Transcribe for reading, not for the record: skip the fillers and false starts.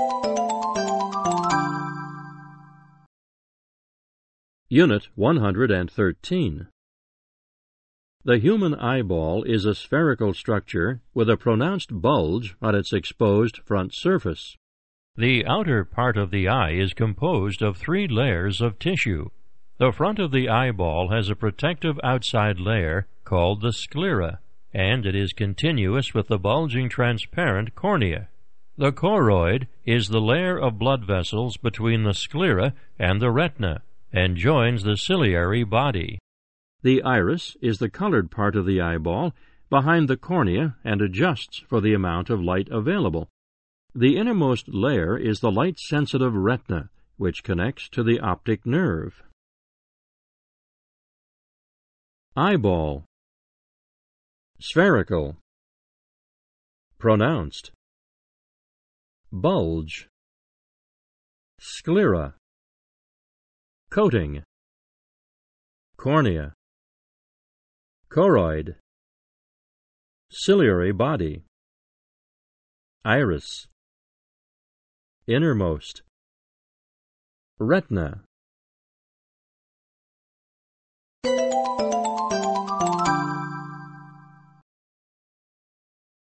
Unit 113. The human eyeball is a spherical structure with a pronounced bulge on its exposed front surface. The outer part of the eye is composed of 3 layers of tissue. The front of the eyeball has a protective outside layer called the sclera, and it is continuous with the bulging transparent cornea. The choroid is the layer of blood vessels between the sclera and the retina, and joins the ciliary body. The iris is the colored part of the eyeball behind the cornea and adjusts for the amount of light available. The innermost layer is the light-sensitive retina, which connects to the optic nerve. Eyeball. Spherical. Pronounced. Bulge. Sclera. Coating. Cornea. Choroid. Ciliary body. Iris. Innermost. Retina.